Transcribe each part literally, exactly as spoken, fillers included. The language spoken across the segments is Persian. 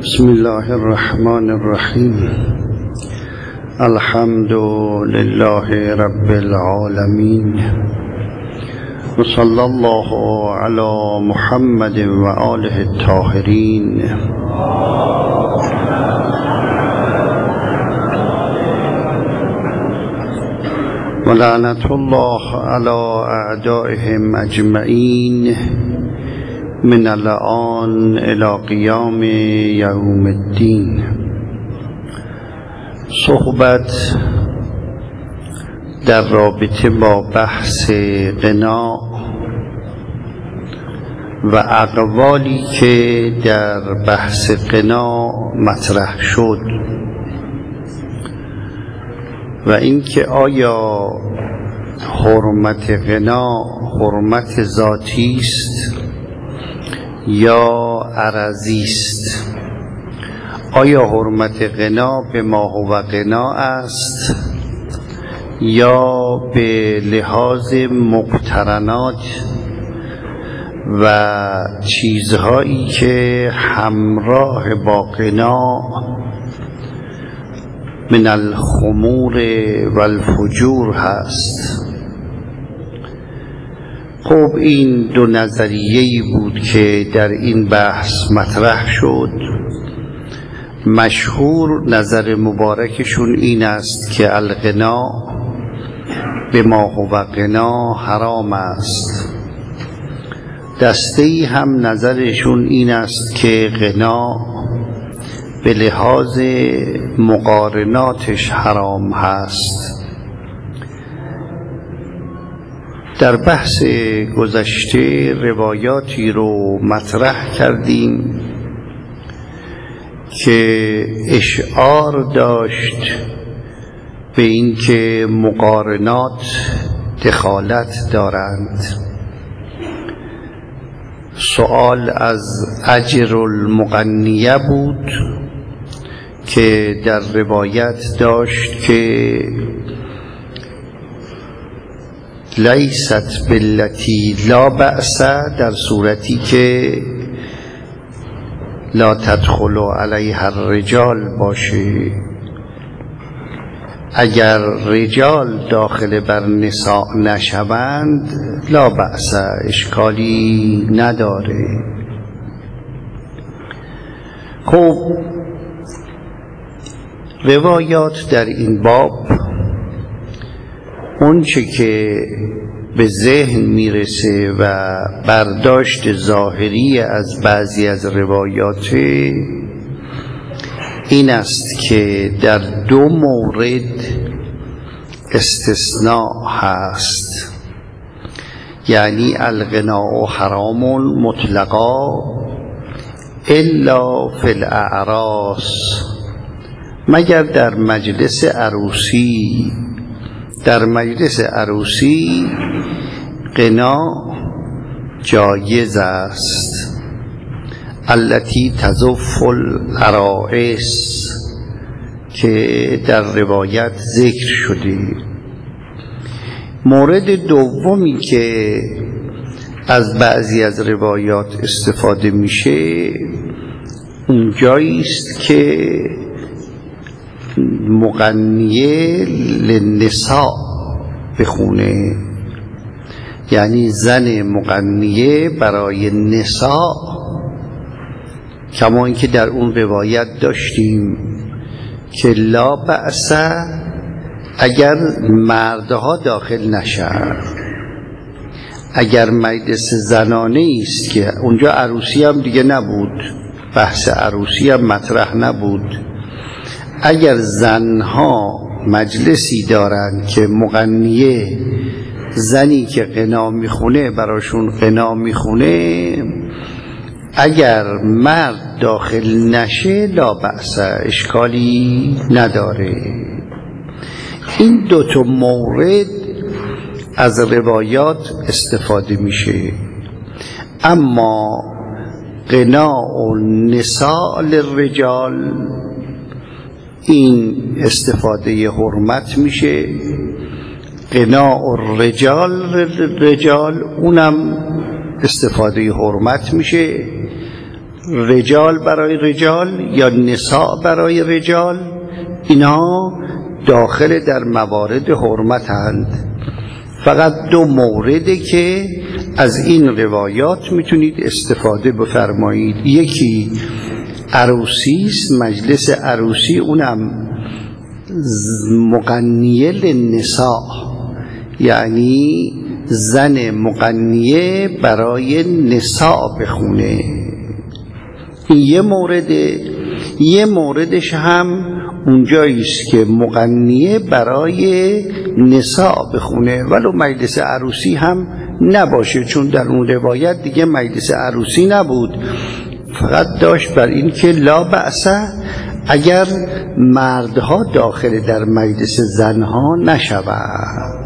بسم الله الرحمن الرحیم. الحمد لله رب العالمین و صلی الله علی محمد و آله الطاهرین. و لعنت الله علی اعدائهم اجمعین من الآن الی قیام یوم الدین. صحبت در رابطه با بحث غنا و اقوالی که در بحث غنا مطرح شد و اینکه آیا حرمت غنا حرمت ذاتی است یا عرضی است. آیا حرمت غنا به ما هو غنا است یا به لحاظ مقترنات و چیزهایی که همراه با غنا من الخمور و الفجور هست؟ خب این دو نظریه‌ای بود که در این بحث مطرح شد. مشهور نظر مبارکشون این است که الغنا به ما هو غنا حرام است. دسته‌ای هم نظرشون این است که غنا به لحاظ مقارناتش حرام هست. در بحث گذشته روایاتی رو مطرح کردیم که اشعار داشت به اینکه مقارنات دخالت دارند. سؤال از اجر المغنیه بود که در روایت داشت که لیست باللتی لا بأس، در صورتی که لا تدخل علیها الرجال باشه. اگر رجال داخل بر نساء نشوند لا بأس، اشکالی نداره. خب روایات در این باب اون چه که به ذهن میرسه و برداشت ظاهری از بعضی از روایات این است که در دو مورد استثناء هست، یعنی الغناء حرام مطلقا الا فی الاعراس، مگر در مجلس عروسی. در مجلس عروسی غنا جایز است. التی تزف العرائس که در روایت ذکر شده. مورد دومی که از بعضی از روایات استفاده میشه اونجایی است که مغنیه للنساء بخونه، یعنی زن مغنیه برای نساء، کما اینکه در اون روایت داشتیم که لا بأس اگر مردها داخل نشن. اگر مجلس زنانه است که اونجا عروسی هم دیگه نبود، بحث عروسی هم مطرح نبود، اگر زنها مجلسی دارند که مغنیه زنی که غنا میخونه براشون غنا میخونه، اگر مرد داخل نشه لا بأس، اشکالی نداره. این دو تا مورد از روایات استفاده میشه. اما غناء النساء للرجال این استفاده حرمت میشه. غناء الرجال رجال اونم استفاده حرمت میشه. رجال برای رجال یا نساء برای رجال، اینا داخل در موارد حرمت هند. فقط دو مورده که از این روایات میتونید استفاده بفرمایید. یکی عروسی است، مجلس عروسی، اونم مغنیه للنساء، یعنی زن مغنیه برای نساء بخونه. این یه مورده. یه موردش هم اونجایی است که مغنیه برای نساء بخونه ولو مجلس عروسی هم نباشه، چون در اون روایت دیگه مجلس عروسی نبود، فقط داشت بر این که لا بأس اگر مردها داخل در مجلس زنها نشود.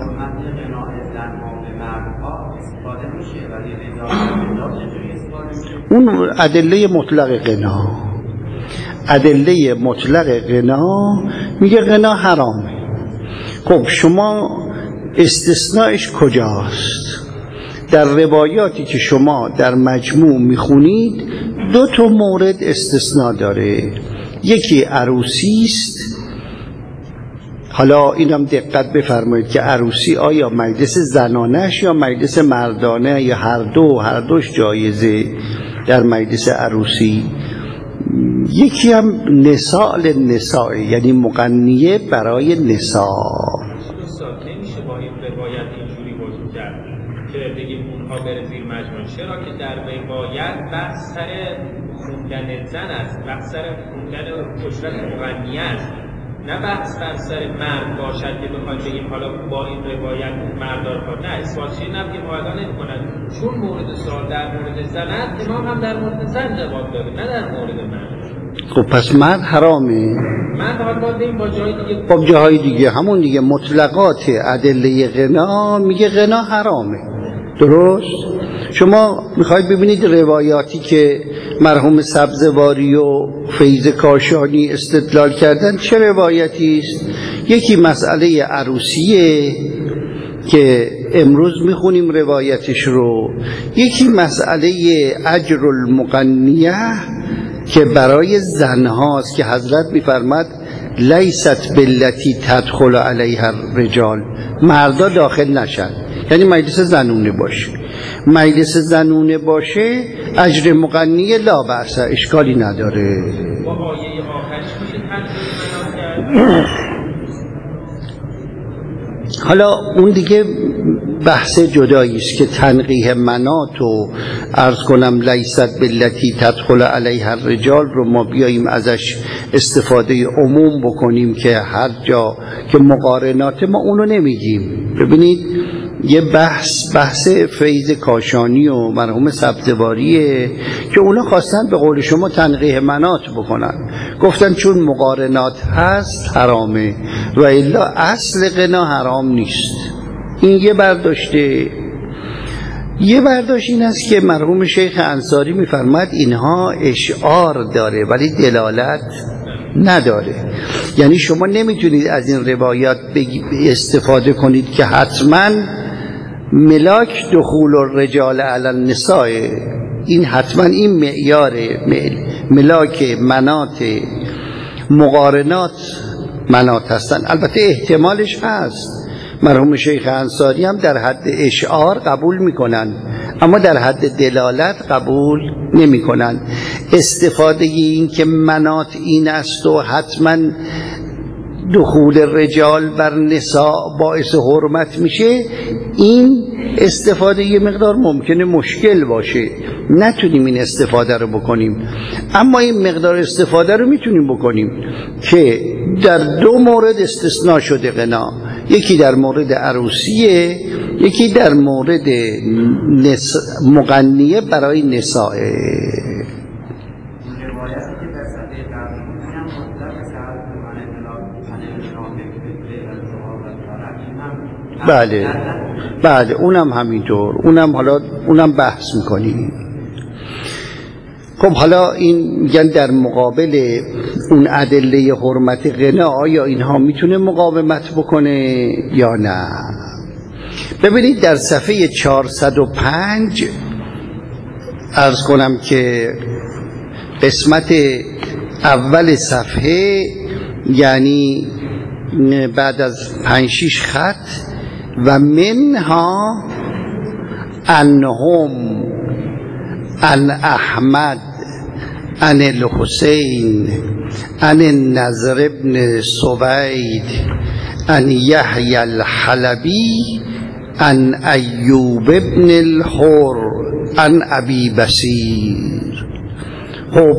اون ادله مطلق غنا، ادله مطلق غنا میگه غنا حرامه. خب شما استثناءش کجاست؟ در روایاتی که شما در مجموع میخونید دو تا مورد استثناء داره. یکی عروسی است. حالا اینم دقت بفرمایید که عروسی آیا مجلس زنانش یا مجلس مردانه یا هر دو، هر دوش جایزه در مجلس عروسی. یکی هم نساء للنساء، یعنی مغنیه برای نساء. نمیشه با این روایت اینجوری وجود کرد که بگیم اونها بره زیر مجموع، چرا که در روایت بحث سر خوندن زن است، بحث سر خوندن اجرت مغنیه است، نه بحث بر سر مرد باشد که بخوایم بگیم حالا با این روایت مردار کار. نه، اثباتشی نمیگه معادله نمی‌کنن، چون مورد سوال در مورد زن است، امام هم در مورد زن جواب داده، نه در مورد مرد. خب پس مرد حرامه؟ مرد فقط باید بگیم با جای دیگه، با جاهای دیگه، همون دیگه مطلقات ادله غنا میگه غنا حرامه. درست؟ شما میخواید ببینید روایاتی که مرحوم سبزواری و فیض کاشانی استدلال کردن چه روایتی است؟ یکی مسئله عروسیه که امروز میخونیم روایتش رو، یکی مسئله اجر المغنیه که برای زنهاست که حضرت میفرماد لیست باللتی تدخل علیها الرجال، مردا داخل نشن، یعنی مجلس زنونه باشه. مجلس زنونه باشه اجر مغنیه لا بأس، اشکالی نداره. با آیه آخرش میشه تنقیح. حالا اون دیگه بحث جدایی است که تنقیح منات و عرض کنم لیست باللتی تدخل علیها الرجال رو ما بیاییم ازش استفاده عموم بکنیم که هر جا که مقارنات ما اونو نمیگیم. ببینید یه بحث بحث فیض کاشانی و مرحوم سبزواریه که اونا خواستن به قول شما تنقیح منات بکنن، گفتن چون مقارنات هست حرامه و الا اصل غنا حرام نیست. این یه برداشته. یه برداشت این است که مرحوم شیخ انصاری میفرماد اینها اشعار داره ولی دلالت نداره، یعنی شما نمیتونید از این روایات استفاده کنید که حتما ملاک دخول الرجال علی النساء، این حتما این معیار ملاک منات مقارنات منات هستن. البته احتمالش هست، مرحوم شیخ انصاری هم در حد اشعار قبول میکنن اما در حد دلالت قبول نمیکنن. استفاده این که منات این است و حتما دخول رجال بر نساء باعث حرمت میشه، این استفاده یه مقدار ممکنه مشکل باشه، نتونیم این استفاده رو بکنیم. اما این مقدار استفاده رو میتونیم بکنیم که در دو مورد استثناء شده غنا، یکی در مورد عروسیه، یکی در مورد نس... مغنیه برای نساء. بله بله اونم همینطور، اونم حالا اونم بحث میکنیم. خب حالا این میگن در مقابل اون ادله حرمت غنا آیا اینها میتونه مقاومت بکنه یا نه؟ ببینید در صفحه چهارصد و پنج عرض کنم که قسمت اول صفحه، یعنی بعد از پنج شیش خط، و منها انهم ان احمد ان الحسین ان النضر بن سوید ان یحیی الحلبی ان ایوب بن الحر ان ابی بصیر. خب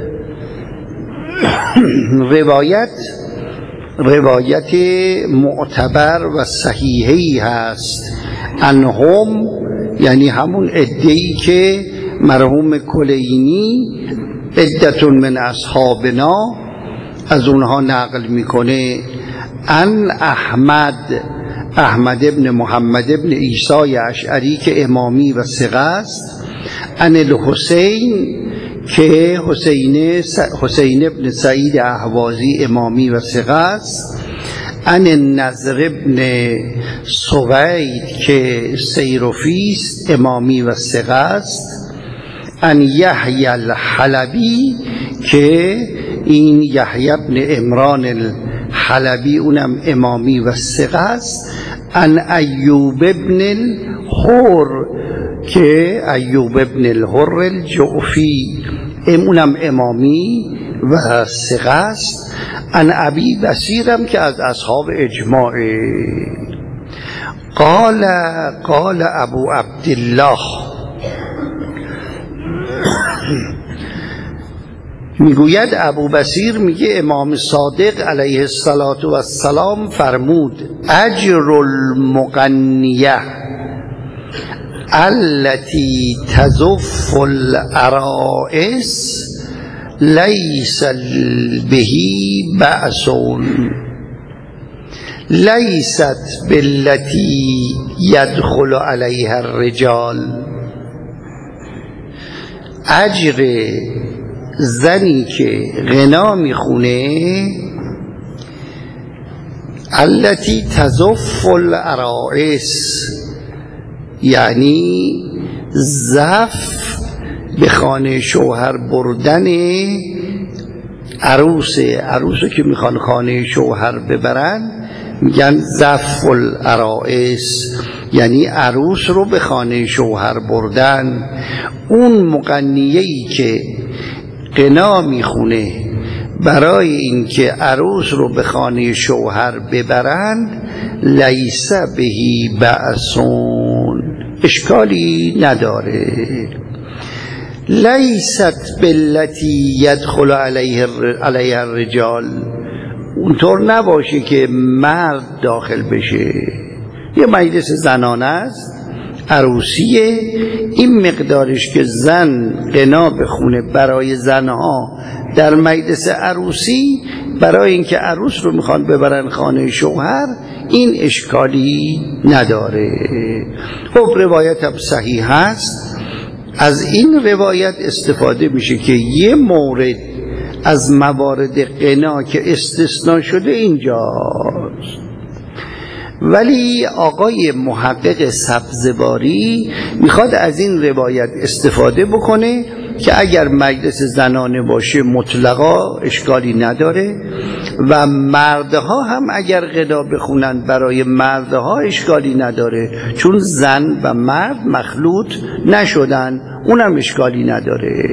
روایت روایت معتبر و صحیحی هست. انهم یعنی همون عده‌ای که مرحوم کلینی عدتون من اصحابنا از اونها نقل میکنه. ان احمد، احمد ابن محمد ابن عیسی اشعری که امامی و ثقه است. ان الحسین که حسین حسین ابن سعید اهوازی امامی و ثقه است. ان النضر ابن سوید که سیرفی است امامی و ثقه است. ان یحیی الحلبی که این یحیی ابن عمران الحلبی اونم امامی و ثقه است. ان ایوب ابن الحر که ایوب ابن الحر الجعفی اونم امامی و ثقه است. ان ابی بصیرم که از اصحاب اجماع. قال قال ابو عبدالله، میگوید ابو بصیر میگه امام صادق علیه الصلاة و السلام فرمود اجر المغنیه التي تزف العرائس لیس به بأس لیست بالتي يدخل عليها الرجال. اجر زنی که غنا میخونه التي تزف العرائس، یعنی زف به خانه شوهر بردن عروس عروسو که میخوان خانه شوهر ببرن میگن زف العرائس، یعنی عروس رو به خانه شوهر بردن. اون مغنیه‌ای که غنا میخونه برای اینکه عروس رو به خانه شوهر ببرن لیس بهی بأسون، اشکالی نداره. لیست بالتی یدخل علیه الرجال، اونطور نباشه که مرد داخل بشه. یه مجلس زنانه است، عروسیه، این مقدارش که زن غنا بخونه برای زنها در مجلس عروسی برای اینکه عروس رو میخوان ببرن خانه شوهر، این اشکالی نداره. خب روایت هم صحیح هست. از این روایت استفاده میشه که یه مورد از موارد غنا که استثناء شده اینجاست. ولی آقای محقق سبزواری میخواد از این روایت استفاده بکنه که اگر مجلس زنانه باشه مطلقا اشکالی نداره و مردها هم اگر غنا بخونن برای مردها اشکالی نداره، چون زن و مرد مخلوط نشدن، اونم اشکالی نداره.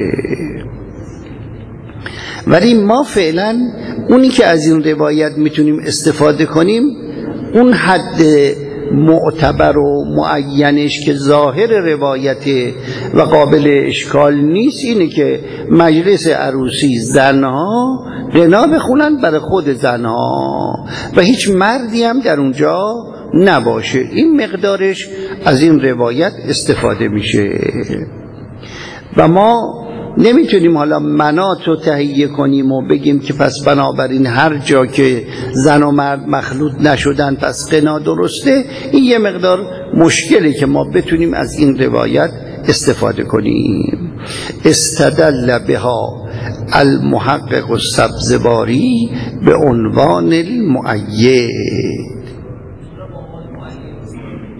ولی ما فعلا اونی که از این روایت میتونیم استفاده کنیم اون حد معتبر و معینش که ظاهر روایت و قابل اشکال نیست اینه که مجلس عروسی زنها غنا بخونن برای خود زنها و هیچ مردی هم در اونجا نباشه. این مقدارش از این روایت استفاده میشه و ما نمیتونیم حالا منات رو تهیه کنیم و بگیم که پس بنابراین هر جا که زن و مرد مخلوط نشدن پس غنا درسته. این یه مقدار مشکلی که ما بتونیم از این روایت استفاده کنیم. استدل بها المحقق السبزواری به عنوان المؤید.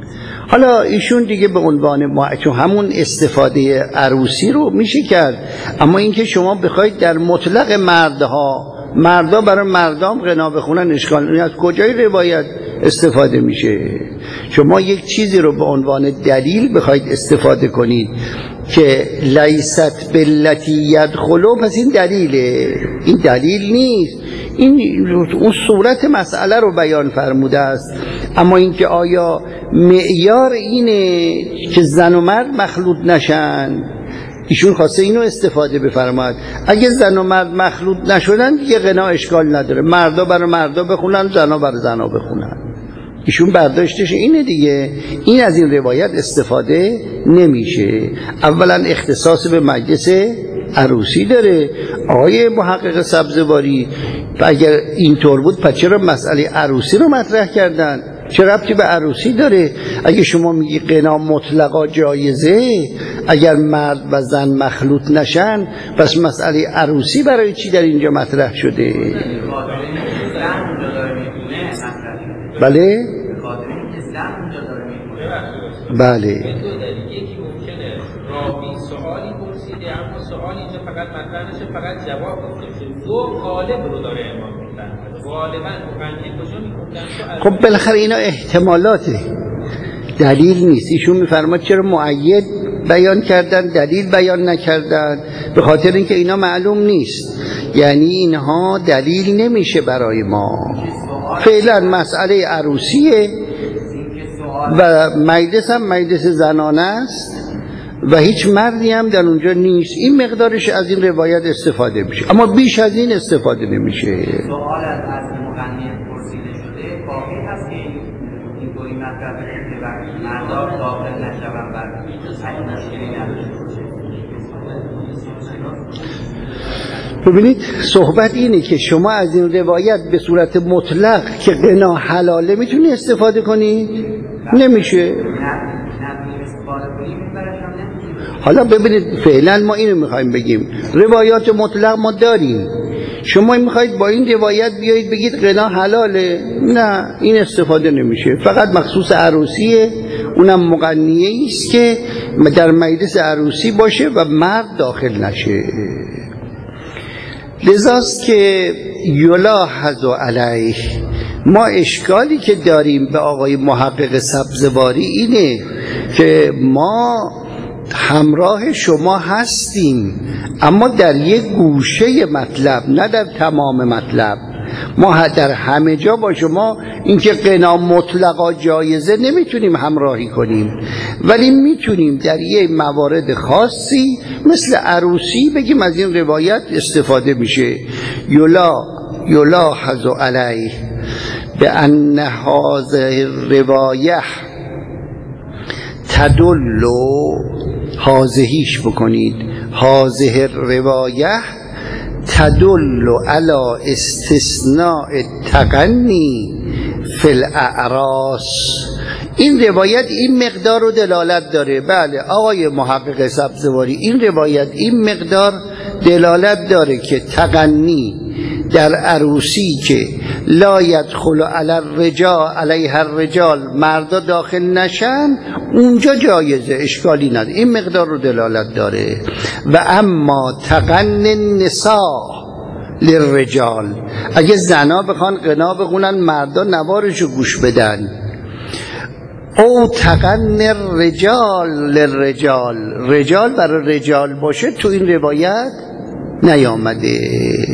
حالا ایشون دیگه به عنوان ما چون همون استفاده عروسی رو میشه کرد، اما اینکه شما بخواید در مطلق مردها مردا برای مردام غنا بخونن اشکال، از کجای روایت استفاده میشه؟ شما یک چیزی رو به عنوان دلیل بخواید استفاده کنید که لیست باللتی یدخلوا، پس این دلیله. این دلیل نیست، این اون صورت مسئله رو بیان فرموده است. اما اینکه آیا معیار اینه که زن و مرد مخلوط نشن، ایشون خواسته اینو استفاده بفرماد. اگه زن و مرد مخلوط نشدن دیگه غنا اشکال نداره، مردا برای مردا بخونن، زنا برای زنا بخونن. ایشون برداشتش اینه دیگه. این از این روایت استفاده نمیشه. اولا اختصاص به مجلس عروسی داره. آقای محقق سبزواری اگر اینطور بود پس چرا مسئله عروسی رو مطرح کردن؟ چه ربطی به عروسی داره؟ اگه شما میگی غنا مطلقا جایزه اگر مرد و زن مخلوط نشن، پس مسئله عروسی برای چی در اینجا مطرح شده؟ بله؟ بله. یکی ممکنه راوی سوالی پرسیده اما سوال اینجا فقط مطرح نشه، فقط جواب گفته شه. دو قالب رو داره امام می‌کنه. غالباً معنی کجا می‌کنن؟ خب بالاخره اینا احتمالاته، دلیل نیست. ایشون می‌فرماد چرا معید بیان کردن دلیل بیان نکردن؟ به خاطر اینکه اینا معلوم نیست، یعنی اینها دلیل نمیشه برای ما. فعلا مسئله عروسیه و مجلس هم مجلس زنانه است و هیچ مردی هم در اونجا نیست. این مقدارش از این روایت استفاده میشه، اما بیش از این استفاده نمیشه. سوال از مغنی پرسیده شده باقی هست که این گویی مطرح بشه و مردم داخل نشون بر این مشکلی نداشته باشه. ببینید صحبت اینه که شما از این روایت به صورت مطلق که غنا حلاله میتونی استفاده کنید؟ نمیشه. حالا ببینید فعلا ما اینو میخوایم بگیم، روایات مطلق ما داریم، شما میخواید با این روایت بیایید بگید غنا حلاله؟ نه، این استفاده نمیشه. فقط مخصوص عروسیه، اونم مغنیه است که در مجلس عروسی باشه و مرد داخل نشه. لذاست که یلاحظ علیه، ما اشکالی که داریم به آقای محقق سبزواری اینه که ما همراه شما هستیم اما در یک گوشه مطلب، نه در تمام مطلب. ما در همه جا با شما اینکه غنا مطلقا جایزه نمیتونیم همراهی کنیم، ولی میتونیم در یک موارد خاصی مثل عروسی بگیم از این روایت استفاده میشه. یلا یلاحظ علیه به ان هذه الروایه تدل، حاضهیش بکنید، هذه الروایه تدل علی استثناء التغنی فی الاعراس. این روایت این مقدار رو دلالت داره. بله آقای محقق سبزواری، این روایت این مقدار دلالت داره که تغنی در عروسی که لا یدخل علی الرجال علیه الرجال، مردا داخل نشن، اونجا جایزه، اشکالی نداره، این مقدار رو دلالت داره. و اما تغن النساء للرجال، اگه زنا بخوان غنا بخونن مردا نوارشو گوش بدن، او تغن الرجال للرجال، رجال برای رجال باشه، تو این روایت نیامده.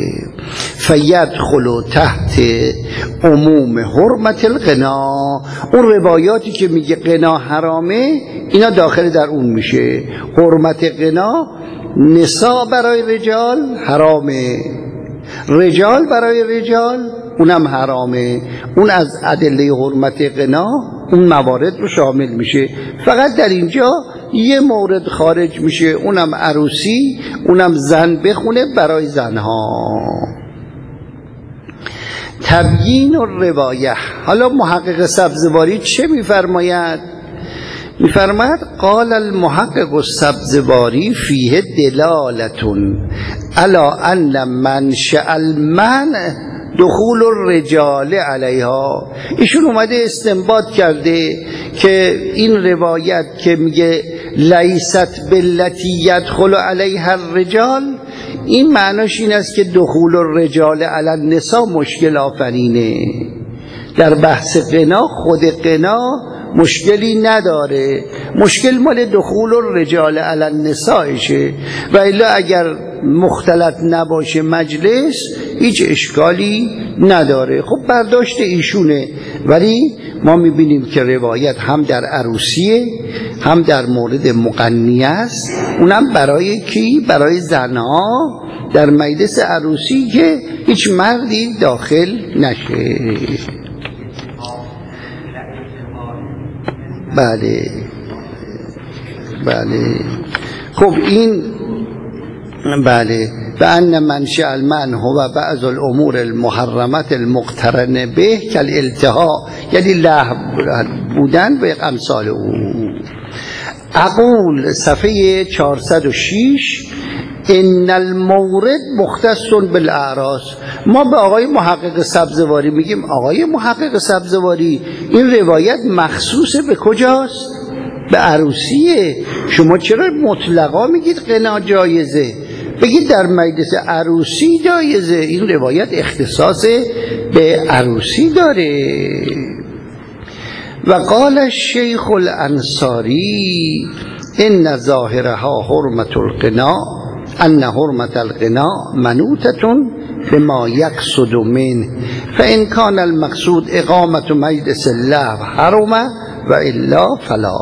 فیدخل تحت عموم حرمت الغنا، اون روایاتی که میگه غنا حرامه اینا داخل در اون میشه. حرمت غنا، نساء برای رجال حرامه، رجال برای رجال اونم حرامه. اون از ادله حرمت غنا اون موارد رو شامل میشه. فقط در اینجا یه مورد خارج میشه، اونم عروسی، اونم زن بخونه برای زنها. تبیین الروایه، حالا محقق سبزواری چه میفرماید؟ میفرماید قال المحقق السبزواری فیه دلالتون علی ان منشأ المنع دخول الرجال علیها. ایشون اومده استنباط کرده که این روایت که میگه لیست باللتی یدخل علیها الرجال، این معناش این است که دخول الرجال علی النساء مشکل آفرینه. در بحث قنا خود قنا مشکلی نداره، مشکل مال دخول الرجال علی النسائشه، و الا اگر مختلط نباشه مجلس هیچ اشکالی نداره. خب برداشت ایشونه، ولی ما میبینیم که روایت هم در عروسیه هم در مورد مغنیه است، اونم برای کی؟ برای زنها در مجلس عروسی که هیچ مردی داخل نشه. بله بله. خب این بله و ان منشأ المنع هو بعض الامور المحرمه المقترنه به کالالتهاء، یعنی لهو بودن به امثال او. اقول صفحه چهارصد و شش ان المورد مختص بالاعراس. ما به آقای محقق سبزواری میگیم آقای محقق سبزواری این روایت مخصوص به کجاست؟ به عروسیه. شما چرا مطلقا میگید قنا جایزه؟ بگید در مجلس عروسی جایزه. این روایت اختصاص به عروسی داره. و قال الشیخ الانصاری ان ظاهرها حرمت القنا، ان حرمت القنا منوطة بما یقصد منه، فان کان المقصود اقامت مجلس اللهو حرم و الا فلا.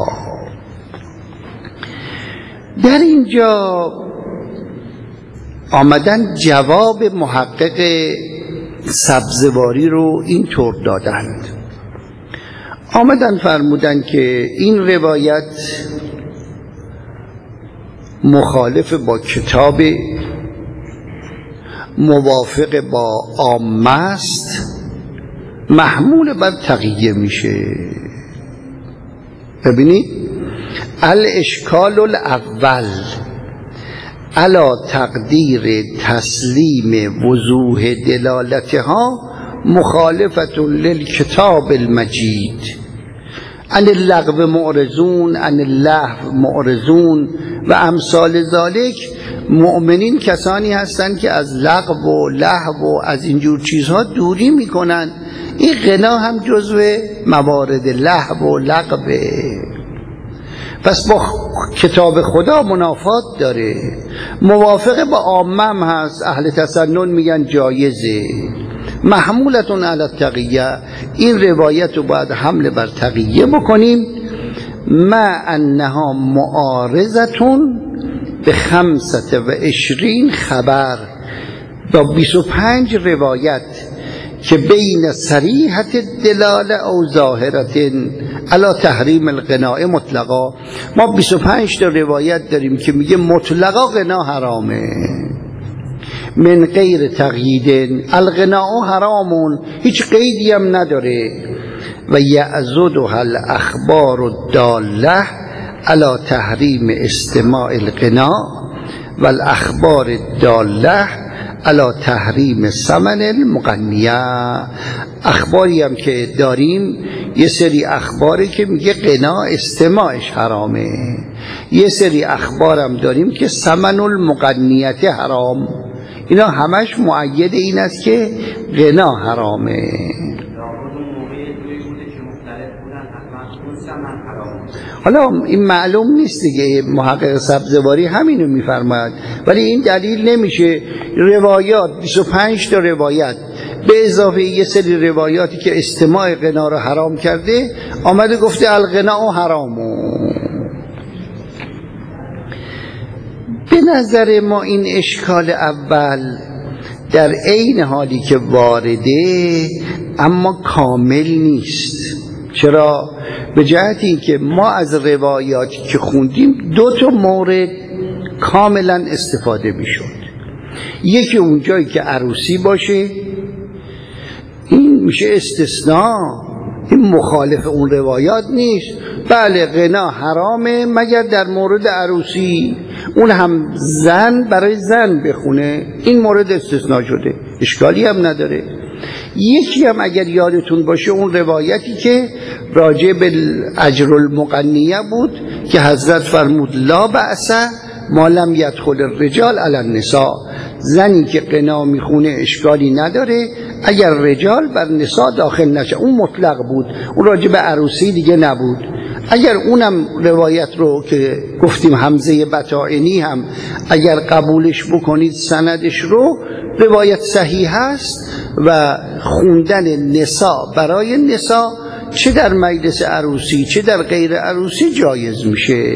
در اینجا آمدن جواب محقق سبزواری رو این طور دادند. آمدن فرمودن که این روایت مخالف با کتاب، موافق با عامه است، محمول بر تقیه میشه. ببینید الاشکال الاول علا تقدیر تسلیم وضوح دلالتها مخالفت للکتاب المجید. عن اللغو معرضون، عن اللهو معرضون و امثال ذالک. مؤمنین کسانی هستند که از لغو و لهو و از اینجور چیزها دوری میکنن. این غنا هم جزو موارد لهو و لغوه، پس با کتاب خدا منافات داره. موافق با عامه هم هست، اهل تسنن میگن جایزه. محمولتون علی التقیه، این روایت رو باید حمل بر تقیه بکنیم. ما انها معارضتون به خمسة و عشرین خبر، با بیست و پنج روایت که بین صریحت دلاله او ظاهرت علی تحریم الغناء مطلقا. ما بیست و پنج تا روایت داریم که میگه مطلقا غنا حرامه، من غیر تقیید. الغناء حرامون، هیچ قیدی هم نداره. و یعضدها الاخبار الداله علی تحریم استماع الغناء و الاخبار الداله علی تحریم ثمن المغنیه. اخباری هم که داریم، یه سری اخباری که میگه غنا استماعش حرامه، یه سری اخبارم داریم که ثمن المغنیت حرام. اینا همش مؤید این است که غنا حرامه. حالا این معلوم نیست دیگه، محقق سبزواری همینو میفرماید، ولی این دلیل نمیشه. روایات بیست و پنج تا روایت به اضافه یه سری روایاتی که استماع غنا رو حرام کرده، آمده گفته الغنا حرامو. به نظر ما این اشکال اول در عین حالی که وارده اما کامل نیست. چرا؟ به جهت این که ما از روایاتی که خوندیم دو تا مورد کاملا استفاده میشد. یکی اونجایی که عروسی باشه، این میشه استثناء، این مخالف اون روایات نیست. بله غنا حرامه مگر در مورد عروسی، اون هم زن برای زن بخونه، این مورد استثناء شده، اشکالی هم نداره. یکی هم اگر یادتون باشه اون روایتی که راجع به اجر المغنیه بود که حضرت فرمود لا بأس ما لم یدخل الرجال علی النساء، زنی که قنا میخونه اشکالی نداره اگر رجال بر نساء داخل نشه. اون مطلق بود، اون راجع به عروسی دیگه نبود. اگر اونم روایت رو که گفتیم حمزه بطائنی هم اگر قبولش بکنید سندش رو، روایت صحیح هست و خوندن نساء برای نساء چه در مجلس عروسی چه در غیر عروسی جایز میشه.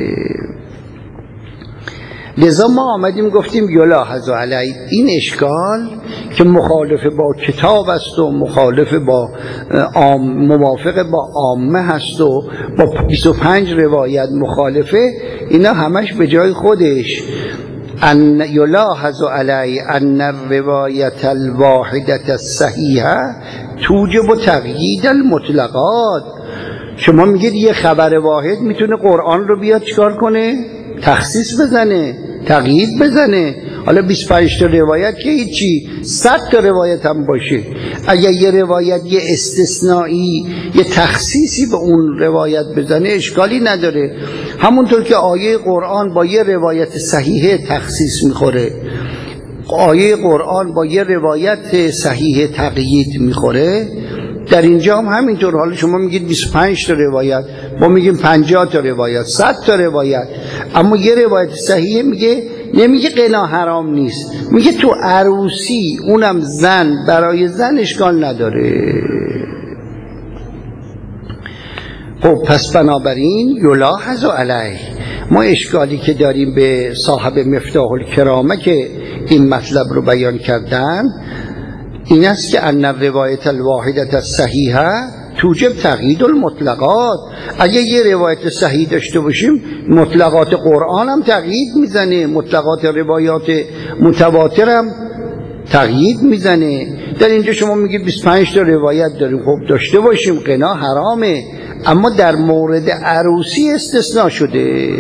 لذا ما آمدیم گفتیم یلاحظ علی، این اشکال که مخالف با کتاب است و مخالف با عام، موافق با عامه هست و با بیست و پنج روایت مخالفه، اینا همش به جای خودش. ان یلاحظ علی ان الروایت الواحدة الصحیحه توجب تقیید المطلقات. شما میگید یه خبر واحد میتونه قرآن رو بیاد چیکار کنه؟ تخصیص بزنه، تقیید بزنه. حالا بیست و پنج تا روایت که هیچی، صد تا روایت هم باشه، اگر یه روایت یه استثنایی یه تخصیصی به اون روایت بزنه اشکالی نداره. همونطور که آیه قرآن با یه روایت صحیحه تخصیص میخوره، آیه قرآن با یه روایت صحیحه تقیید میخوره، در اینجا هم همینطور. حالا شما میگید بیست و پنج تا روایت، ما میگیم پنجاه تا روایت، صد تا روایت، اما یه روایت صحیحه میگه، نمیگه قنا حرام نیست، میگه تو عروسی اونم زن برای زن اشکال نداره. خب پس بنابراین یلاحظ علیه، ما اشکالی که داریم به صاحب مفتاح الکرامه که این مطلب رو بیان کردن این است که ان الروایت الواحدة الصحیحه توجب تقیید المطلقات. اگه یه روایت صحیح داشته باشیم مطلقات قرآن هم تقیید میزنه، مطلقات روایات متواتر هم تقیید میزنه. در اینجا شما میگید بیست و پنج تا روایت داریم، خب داشته باشیم، قنا حرامه، اما در مورد عروسی استثناء شده.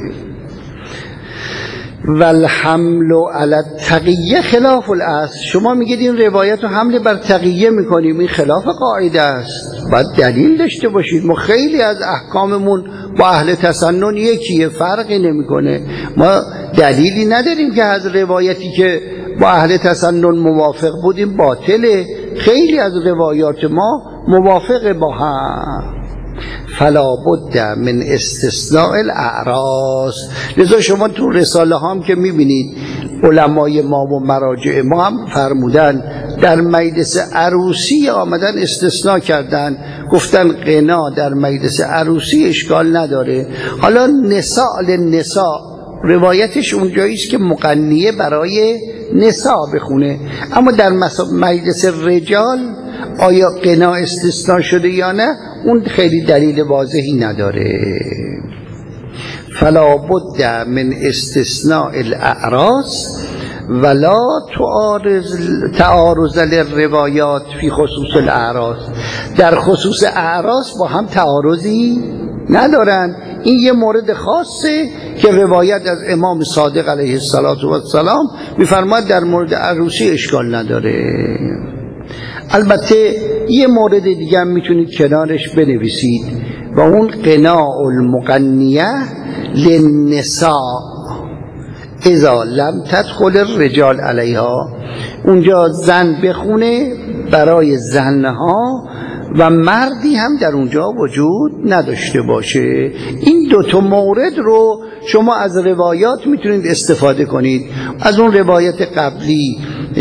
والحمل علی التقیه خلاف الاصل، شما میگید این روایت رو حمل بر تقیه میکنیم، این خلاف قاعده است، باید دلیل داشته باشید. ما خیلی از احکاممون با اهل تسنن یکیه، فرقی نمیکنه، ما دلیلی نداریم که از روایتی که با اهل تسنن موافق بودیم باطله. خیلی از روایات ما موافق با هم. فلا بد من استثناء الاعراس. لذا شما تو رساله هم که میبینید علمای ما و مراجع ما هم فرمودن در مجلس عروسی آمدن استثناء کردن، گفتن قنا در مجلس عروسی اشکال نداره. حالا نساء للنساء روایتش اونجاییست که مغنیه برای نساء بخونه، اما در مجلس رجال آیا قنا استثناء شده یا نه اون خیلی دلیل واضحی نداره. فلا بد من استثناء الاعراس ولا تعارض تعارض للروایات فی خصوص الاعراس. در خصوص اعراس با هم تعارضی ندارن. این یه مورد خاصه که روایت از امام صادق علیه السلام میفرماید در مورد عروسی اشکال نداره. البته یه مورد دیگه هم میتونید کنارش بنویسید و اون قناع المغنیه للنساء اذا لم تدخل الرجال علیها. اونجا زن بخونه برای زنها و مردی هم در اونجا وجود نداشته باشه. این دوتا مورد رو شما از روایات میتونید استفاده کنید. از اون روایت قبلی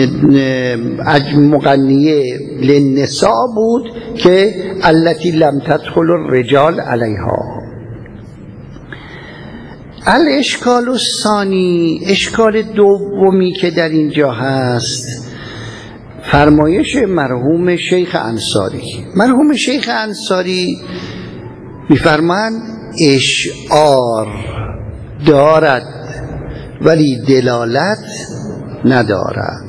مغنیه للنساء بود که التي لم تدخل الرجال علیها. الاشکال الثانی، اشکال دومی که در اینجا هست، فرمایش مرحوم شیخ انصاری. مرحوم شیخ انصاری میفرمایند اشعار دارد ولی دلالت ندارد.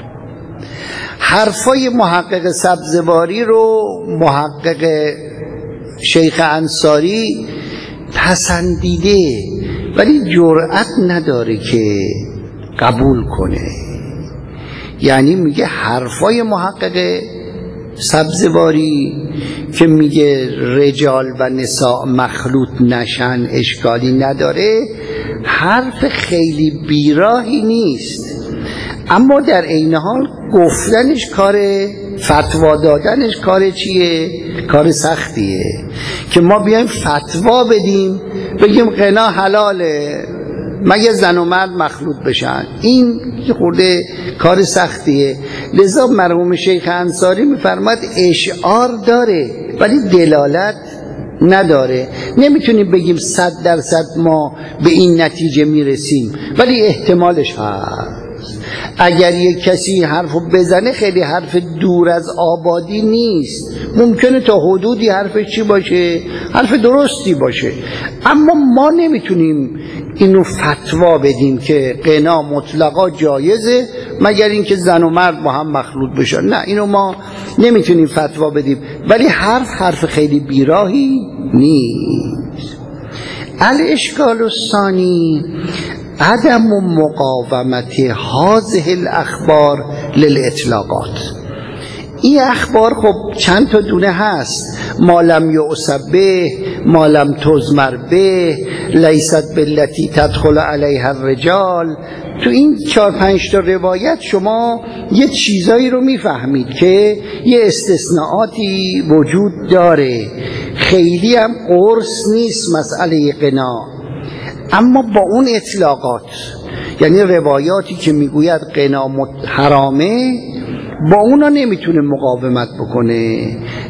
حرفای محقق سبزواری رو محقق شیخ انصاری پسندیده ولی جرأت نداره که قبول کنه. یعنی میگه حرفای محقق سبزواری که میگه رجال و نساء مخلوط نشن اشکالی نداره، حرف خیلی بیراهی نیست، اما در عین حال گفتنش کار، فتوا دادنش کار چیه؟ کار سختیه که ما بیایم فتوا بدیم بگیم غنا حلاله مگه زن و مرد مخلوط بشن، این خورده کار سختیه. لذا مرحوم شیخ انصاری میفرماد اشعار داره ولی دلالت نداره. نمیتونیم بگیم صد درصد ما به این نتیجه میرسیم ولی احتمالش هست. اگر یک کسی حرفو بزنه خیلی حرف دور از آبادی نیست، ممکنه تا حدودی حرفش چی باشه؟ حرف درستی باشه، اما ما نمیتونیم اینو فتوا بدیم که غنا مطلقا جایزه مگر اینکه زن و مرد با هم مخلوط بشن. نه، اینو ما نمیتونیم فتوا بدیم، ولی حرف حرف خیلی بیراهی نیست. الاشکال الثانی عدم مقاومت هذه الاخبار للاطلاقات. این اخبار خب چند تا دونه هست، ما لم یعصب به، ما لم تزمر به، لیست باللتی تدخل علیها الرجال. تو این چهار پنج تا روایت شما یه چیزایی رو میفهمید که یه استثناءاتی وجود داره، خیلی هم قرص نیست مسئله قنا، اما با اون اطلاقات، یعنی روایاتی که میگوید قنا حرامه، با اونا نمیتونه مقاومت بکنه.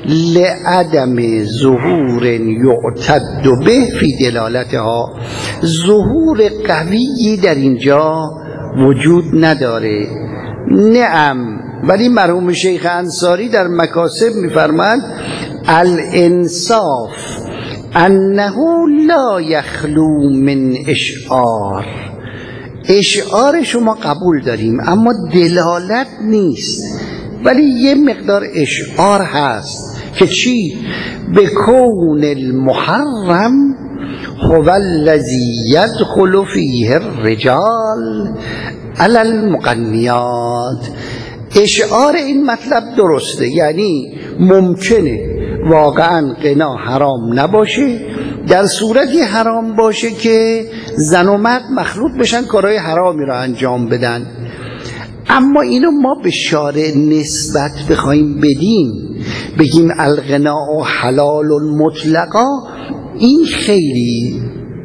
لعدم ظهور یعتد به فی دلالتها، ظهور قوی در اینجا وجود نداره. نعم، ولی مرحوم شیخ انصاری در مکاسب میفرماند الانصاف انه لا یخلو من اشعار. اشعار شما قبول داریم اما دلالت نیست، ولی یه مقدار اشعار هست که چی؟ بکون المحرم هو الذی یدخل فیه الرجال علی المغنیات. اشعار این مطلب درسته، یعنی ممکنه واقعا غنا حرام نباشه، در صورتی حرام باشه که زن و مرد مخلوط بشن کارهای حرامی را انجام بدن، اما اینو ما به شارع نسبت بخوایم بدیم بگیم الغنا حلال مطلقا، این خیلی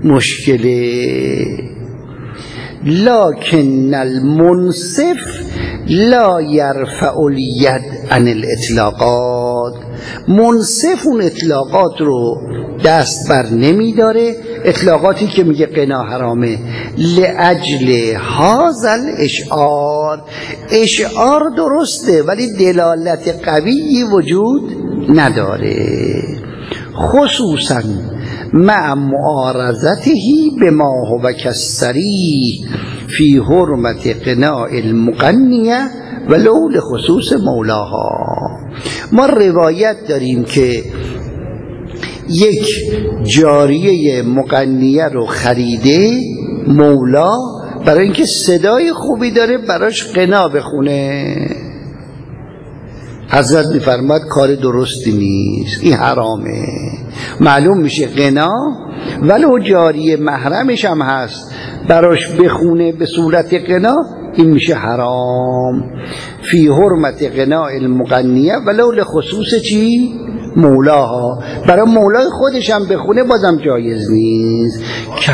مشکله. لکن المنصف لا یرفع الید عن الاطلاقات. منصف اون اطلاقات رو دست بر نمی داره، اطلاقاتی که میگه قنا حرامه، لأجل هازل اشعار. اشعار درسته ولی دلالت قوی وجود نداره، خصوصا مع معارضته بما هو کالصریح فی حرمت قناع المغنیه ولو لخصوص مولاها. ما روایت داریم که یک جاریه مغنیه رو خریده مولا برای اینکه صدای خوبی داره براش قنا بخونه. حضرت میفرماد کار درستی نیست، این حرامه. معلوم میشه قنا ولو جاریه محرمش هم هست براش بخونه به صورت قنا، این میشه حرام. فی حرمت قناع المغنیه ولو لخصوص چی؟ مولاها. برای مولای خودش هم بخونه بازم جایز نیست. کم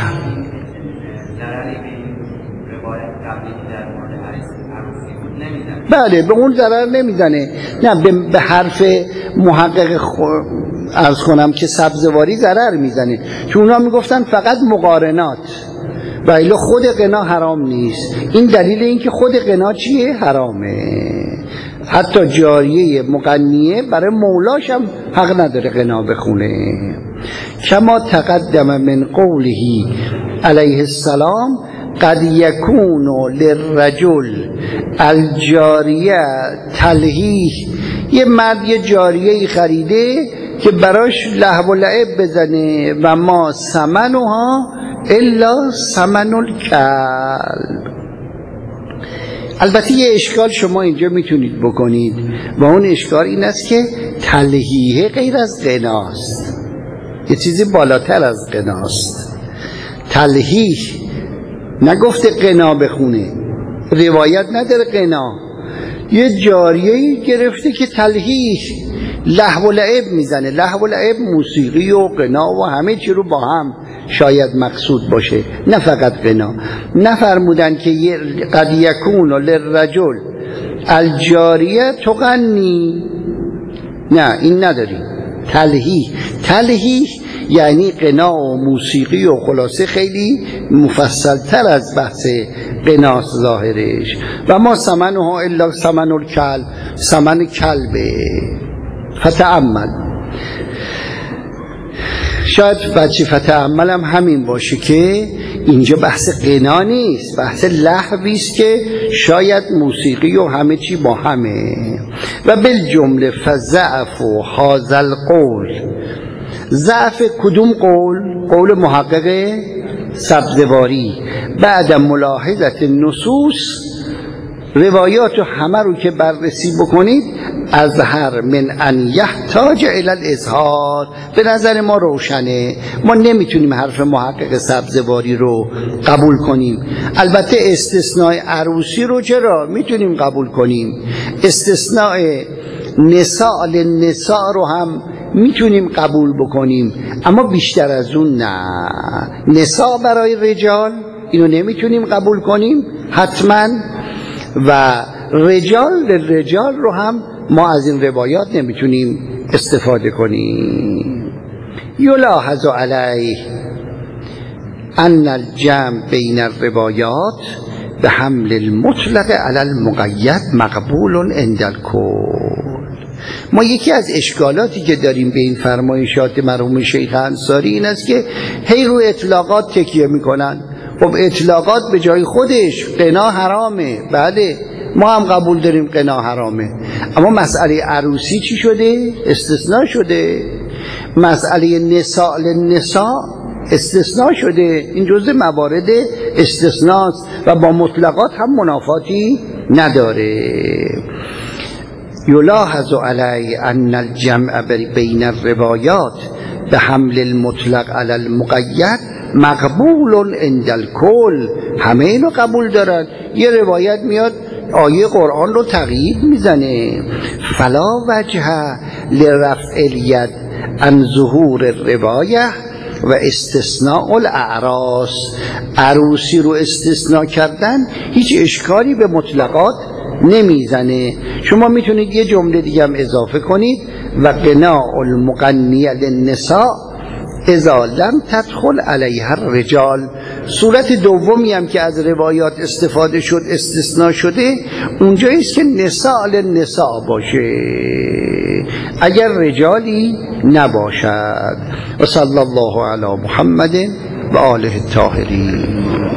بله به اون ضرر نمیزنه، نه به حرف محقق عرض کنم که سبزواری ضرر میزنه، چون اونا میگفتن فقط مقارنات و الا خود قنا حرام نیست. این دلیل این که خود قنا چیه؟ حرامه. حتی جاریه مغنیه برای مولاش هم حق نداره قنا بخونه. کما تقدم من قوله علیه السلام قد یکون للرجل الجاریه تلهیه. یه مرد یه جاریه خریده که براش لهو و لعب بزنه و ما ثمنها الا ثمن الکلب. البته یه اشکال شما اینجا میتونید بکنید و اون اشکال این است که تلهیه غیر از غناست، یه چیزی بالاتر از غناست. تلهیه نگفته غنا بخونه، روایت نداره غنا، یه جاریه‌ای گرفته که تلهیه لهو و لعب میزنه. لهو و لعب موسیقی و غنا و همه چی رو با هم شاید مقصود باشه، نه فقط غنا. نفرمودن که قد یکون للرجل الجاریه تغنی، نه این نداریم. تلهیه تلهیه یعنی غنا و موسیقی و خلاصه خیلی مفصل تر از بحث غناست ظاهرش. و ما ثمنها الا ثمن الکلب، ثمن کلبه. فتأمل، شاید بچه فتأمل هم همین باشه که اینجا بحث غنا نیست، بحث لهوی است که شاید موسیقی و همه چی با همه. و بالجمله فضعف و هذا القول، ضعف کدوم قول؟ قول محقق سبزواری بعد ملاحظت نصوص، روایات همه رو که بررسی بکنید، اظهر من ان یحتاج الی الاظهار، به نظر ما روشنه. ما نمیتونیم حرف محقق سبزواری رو قبول کنیم. البته استثناء عروسی رو چرا میتونیم قبول کنیم، استثناء نساء للنساء رو هم میتونیم قبول بکنیم، اما بیشتر از اون نه. نساء برای رجال اینو نمیتونیم قبول کنیم حتما، و رجال للرجال رو هم ما از این روایات نمیتونیم استفاده کنیم. یلاحظ علیه ان الجمع بین الروایات به حمل المطلق علی المقید مقبول عند الکل. ما یکی از اشکالاتی که داریم به این فرمایشات مرحوم شیخ انصاری این است که هی رو اطلاقات تکیه میکنن. خب اطلاقات به جای خودش، غنا حرامه، بله ما هم قبول داریم غنا حرامه، اما مسئله عروسی چی شده؟ استثناء شده. مسئله نساء للنساء استثناء شده، این جزء موارد استثناست و با مطلقات هم منافاتی نداره. یلاحظ علی ان الجمع بین الروایات به حمل المطلق علی المقید مقبول عند الکل، همه اینو قبول دارن. یه روایت میاد آیه قرآن رو تغییر میزنه، فلا وجه لرفع الید عن ظهور الروایه و استثناء الاعراس، عروسی رو استثناء کردن هیچ اشکالی به مطلقات نمیزنه. شما میتونید یه جمله دیگه هم اضافه کنید، و غناء المغنی للنساء اذا لم تدخل علیها الرجال. صورت دومی هم که از روایات استفاده شد استثناء شده، اونجاییست که نساء للنساء باشه، اگر رجالی نباشد. و صلی الله علی محمد و آله الطاهرین.